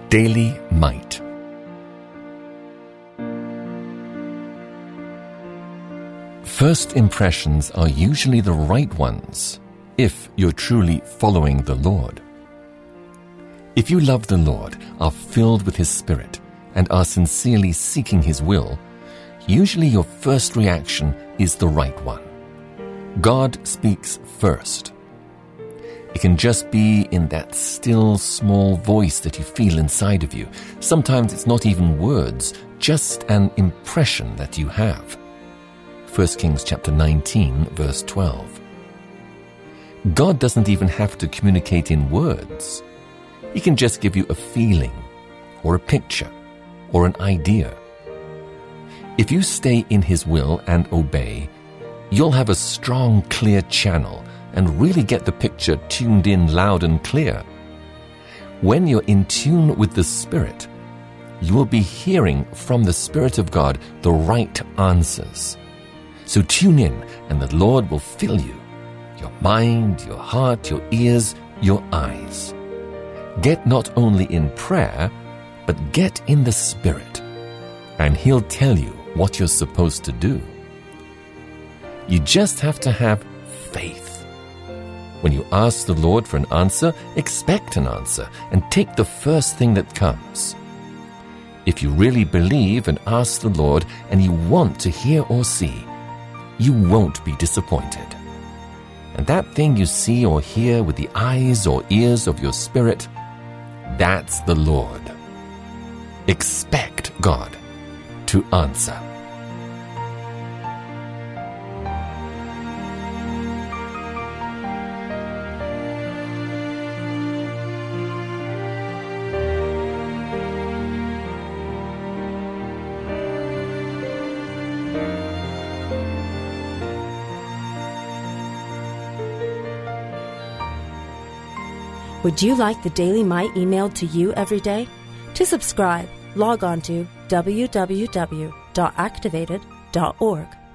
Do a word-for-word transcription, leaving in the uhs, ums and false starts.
Daily Might. First impressions are usually the right ones if you're truly following the Lord. If you love the Lord, are filled with His Spirit, and are sincerely seeking His will, usually your first reaction is the right one. God speaks first. It can just be in that still, small voice that you feel inside of you. Sometimes it's not even words, just an impression that you have. First Kings chapter nineteen, verse twelve. God doesn't even have to communicate in words. He can just give you a feeling, or a picture, or an idea. If you stay in His will and obey, you'll have a strong, clear channel and really get the picture tuned in loud and clear. When you're in tune with the Spirit, you will be hearing from the Spirit of God the right answers. So tune in, and the Lord will fill you, your mind, your heart, your ears, your eyes. Get not only in prayer, but get in the Spirit, and He'll tell you what you're supposed to do. You just have to have faith. When you ask the Lord for an answer, expect an answer, and take the first thing that comes. If you really believe and ask the Lord, and you want to hear or see, you won't be disappointed. And that thing you see or hear with the eyes or ears of your spirit, that's the Lord. Expect God to answer. Would you like the Daily Might emailed to you every day? To subscribe, log on to w w w dot activated dot org.